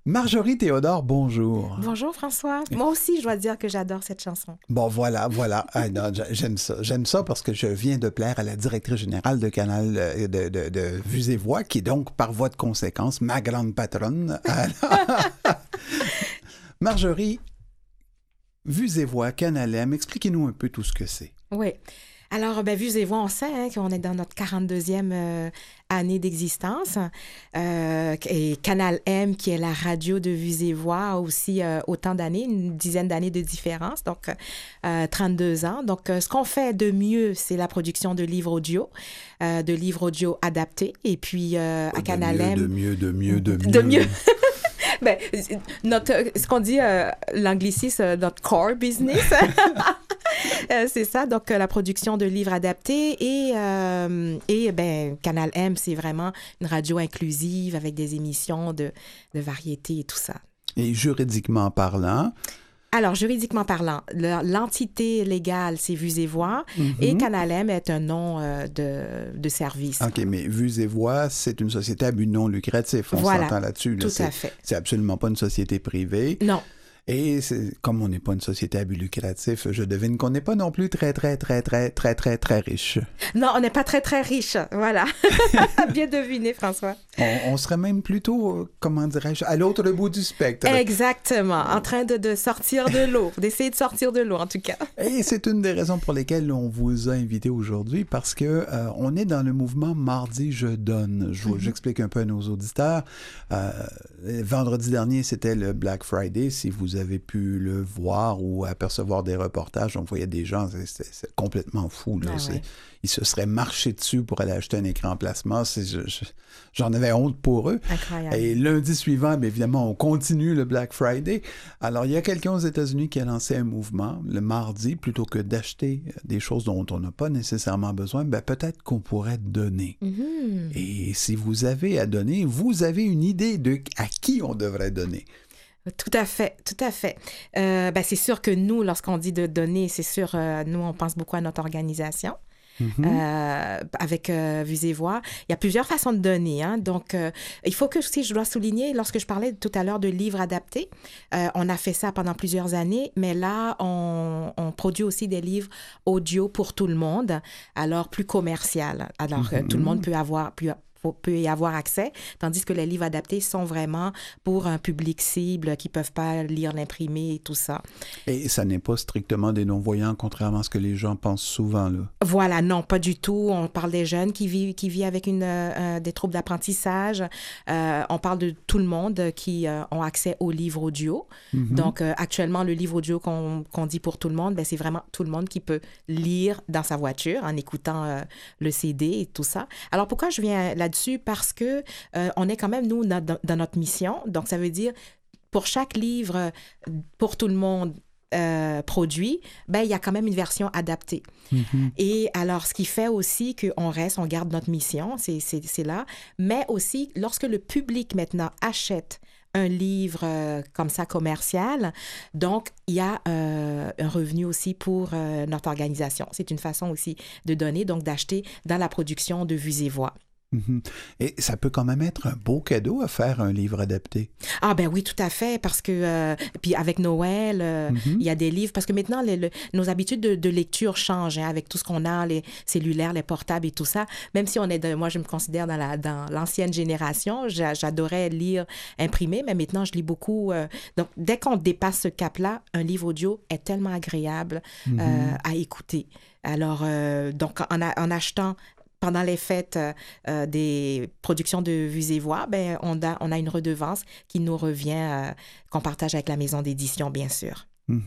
Marjorie Théodore, bonjour. Bonjour François. Moi aussi, je dois dire que j'adore cette chanson. Bon, voilà. Ah, non, j'aime ça. J'aime ça parce que je viens de plaire à la directrice générale de Canal de Vues et Voix, qui est donc, par voie de conséquence, ma grande patronne. Marjorie, Vues et Voix, Canal M, expliquez-nous un peu tout ce que c'est. Oui. Alors, Vues et Voix, on sait qu'on est dans notre 42e année d'existence. Et Canal M, qui est la radio de Vues et Voix, a aussi autant d'années, une dizaine d'années de différence, donc 32 ans. Donc, ce qu'on fait de mieux, c'est la production de livres audio adaptés. Et puis, à Canal M... De mieux. Ben, ce qu'on dit, l'anglicisme, notre core business, c'est ça. Donc, la production de livres adaptés et Canal M, c'est vraiment une radio inclusive avec des émissions de variété et tout ça. Et juridiquement parlant... Alors, juridiquement parlant, l'entité légale, c'est Vues et Voix, et Canal M est un nom de service. OK, mais Vues et Voix, c'est une société à but non lucratif. On s'entend là-dessus. Tout à fait. C'est absolument pas une société privée. Non. Et comme on n'est pas une société à but lucratif, je devine qu'on n'est pas non plus très riche. Non, on n'est pas très riche, voilà. Bien deviné, François. On serait même plutôt, comment dirais-je, à l'autre bout du spectre. Exactement, en train de sortir de l'eau, d'essayer de sortir de l'eau en tout cas. Et c'est une des raisons pour lesquelles on vous a invité aujourd'hui, parce que on est dans le mouvement Mardi, je donne. J'explique un peu à nos auditeurs. Vendredi dernier, c'était le Black Friday. Si vous avez pu le voir ou apercevoir des reportages, on voyait des gens, c'est complètement fou. Là. Ah, ouais. Ils se seraient marchés dessus pour aller acheter un écran plasma. J'en avais honte pour eux. Incroyable. Et lundi suivant, bien évidemment, on continue le Black Friday. Alors, il y a quelqu'un aux États-Unis qui a lancé un mouvement le mardi, plutôt que d'acheter des choses dont on n'a pas nécessairement besoin, peut-être qu'on pourrait donner. Et si vous avez à donner, vous avez une idée de à qui on devrait donner. Tout à fait. C'est sûr que nous, lorsqu'on dit de donner, c'est sûr, nous, on pense beaucoup à notre organisation. Avec Vues et Voix. Il y a plusieurs façons de donner. Hein? Donc, il faut que aussi, je dois souligner, lorsque je parlais tout à l'heure de livres adaptés, on a fait ça pendant plusieurs années, mais là, on produit aussi des livres audio pour tout le monde, alors plus commercial. Alors, tout le monde peut y avoir accès, tandis que les livres adaptés sont vraiment pour un public cible qui ne peuvent pas lire l'imprimé et tout ça. Et ça n'est pas strictement des non-voyants, contrairement à ce que les gens pensent souvent, là. Voilà, non, pas du tout. On parle des jeunes qui vivent avec des troubles d'apprentissage. On parle de tout le monde qui ont accès aux livres audio. Donc, actuellement, le livre audio qu'on dit pour tout le monde, c'est vraiment tout le monde qui peut lire dans sa voiture en écoutant le CD et tout ça. Alors, pourquoi je viens là-dessus? Parce que on est quand même, nous, dans notre mission. Donc, ça veut dire, pour chaque livre, pour tout le monde, produit, il y a quand même une version adaptée. Et alors, ce qui fait aussi on garde notre mission, c'est là, mais aussi, lorsque le public maintenant achète un livre comme ça commercial, donc il y a un revenu aussi pour notre organisation. C'est une façon aussi de donner, donc d'acheter dans la production de Vues et Voix. Et ça peut quand même être un beau cadeau à faire un livre adapté. Ah ben oui, tout à fait, parce que puis avec Noël, il y a des livres, parce que maintenant, nos habitudes de lecture changent, hein, avec tout ce qu'on a, les cellulaires, les portables et tout ça. Même si moi, je me considère dans l'ancienne génération, j'adorais lire imprimé, mais maintenant, je lis beaucoup. Donc, dès qu'on dépasse ce cap-là, un livre audio est tellement agréable à écouter. Alors, donc, en achetant pendant les fêtes des productions de Vues et Voix, on a une redevance qui nous revient, qu'on partage avec la maison d'édition, bien sûr.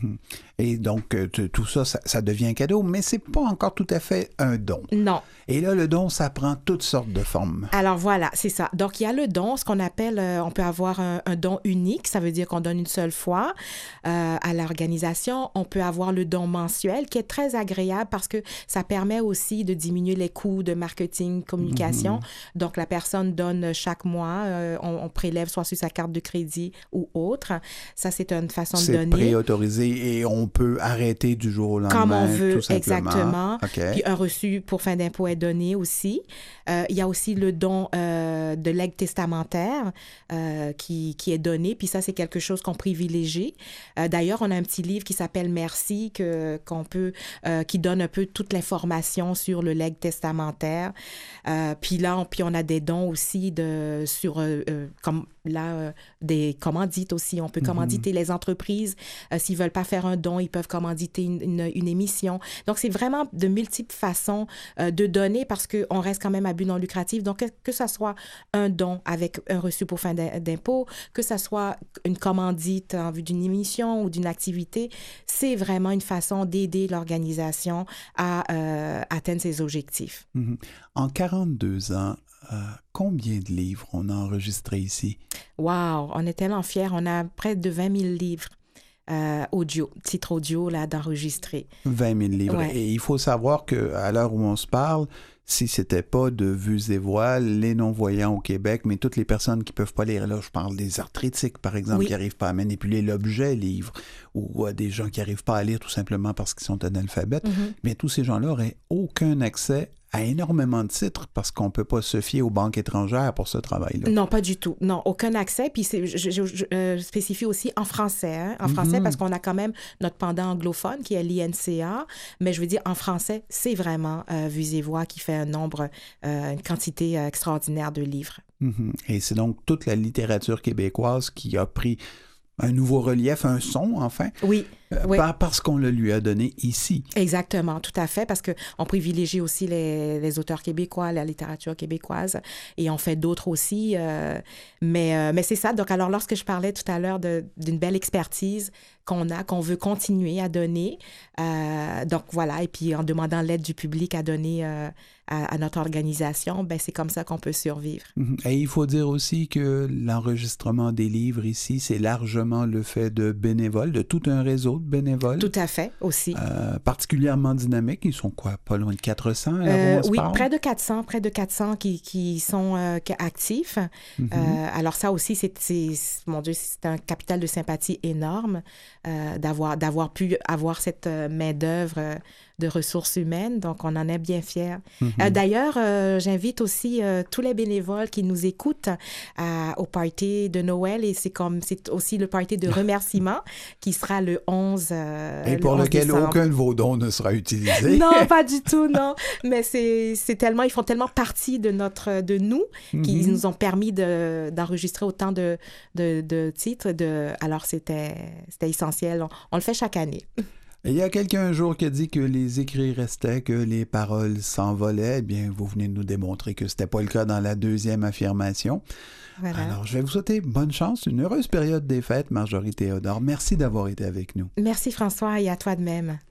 Et donc, tout ça, ça devient un cadeau, mais c'est pas encore tout à fait un don. Non. Et là, le don, ça prend toutes sortes de formes. Alors voilà, c'est ça. Donc, il y a le don, ce qu'on appelle, on peut avoir un don unique, ça veut dire qu'on donne une seule fois à l'organisation. On peut avoir le don mensuel, qui est très agréable parce que ça permet aussi de diminuer les coûts de marketing, communication. Donc, la personne donne chaque mois, on prélève soit sur sa carte de crédit ou autre. Ça, c'est une façon de donner. C'est préautorisé et on peut arrêter du jour au lendemain. Comme on veut, tout simplement. exactement. Okay. Puis un reçu pour fin d'impôt est donné aussi. Il y a aussi le don de legs testamentaire qui est donné. Puis ça, c'est quelque chose qu'on privilégie. D'ailleurs, on a un petit livre qui s'appelle Merci, qui donne un peu toute l'information sur le legs testamentaire. Puis là, on a des dons aussi des commandites aussi. On peut commanditer les entreprises. S'ils veulent pas faire un don, ils peuvent commanditer une émission. Donc, c'est vraiment de multiples façons de donner parce qu'on reste quand même à but non lucratif. Donc, que ça soit un don avec un reçu pour fin d'impôt, que ça soit une commandite en vue d'une émission ou d'une activité, c'est vraiment une façon d'aider l'organisation à atteindre ses objectifs. Mm-hmm. En 42 ans, combien de livres on a enregistrés ici? Wow! On est tellement fiers. On a près de 20 000 livres audio, titres audio là, d'enregistrer. 20 000 livres. Ouais. Et il faut savoir qu'à l'heure où on se parle, si c'était pas de Vues et Voiles, les non-voyants au Québec, mais toutes les personnes qui peuvent pas lire, là, je parle des arthritiques, par exemple, qui n'arrivent pas à manipuler l'objet livre, ou des gens qui n'arrivent pas à lire tout simplement parce qu'ils sont analphabètes, mais tous ces gens-là n'auraient aucun accès à énormément de titres parce qu'on ne peut pas se fier aux banques étrangères pour ce travail-là. Non, pas du tout. Non, aucun accès. Puis je spécifie aussi en français. Hein? En français, parce qu'on a quand même notre pendant anglophone qui est l'INCA. Mais je veux dire, en français, c'est vraiment Vues et Voix qui fait une quantité extraordinaire de livres. Et c'est donc toute la littérature québécoise qui a pris un nouveau relief, un son, enfin. Oui. Parce qu'on le lui a donné ici. Exactement, tout à fait, parce qu'on privilégie aussi les auteurs québécois, la littérature québécoise, et on fait d'autres aussi. Mais c'est ça. Donc, alors, lorsque je parlais tout à l'heure d'une belle expertise qu'on veut continuer à donner, donc voilà, et puis en demandant l'aide du public à donner à notre organisation, ben c'est comme ça qu'on peut survivre. Et il faut dire aussi que l'enregistrement des livres ici, c'est largement le fait de bénévoles, de tout un réseau de bénévoles. Tout à fait, aussi. Particulièrement dynamiques. Ils sont quoi? Pas loin de 400? Oui, près de 400 qui sont actifs. Alors ça aussi, mon Dieu, c'est un capital de sympathie énorme d'avoir pu avoir cette main-d'œuvre de ressources humaines. Donc, on en est bien fiers. D'ailleurs, j'invite aussi tous les bénévoles qui nous écoutent au party de Noël et c'est aussi le party de remerciement qui sera le 11 et pour lequel décembre. Aucun de vos dons ne sera utilisé. Non, pas du tout, non. Mais c'est tellement, ils font tellement partie de nous qu'ils nous ont permis d'enregistrer autant de titres. Alors, c'était essentiel. On le fait chaque année. Il y a quelqu'un un jour qui a dit que les écrits restaient, que les paroles s'envolaient. Eh bien, vous venez de nous démontrer que ce n'était pas le cas dans la deuxième affirmation. Voilà. Alors, je vais vous souhaiter bonne chance, une heureuse période des fêtes, Marjorie Théodore. Merci d'avoir été avec nous. Merci François et à toi de même.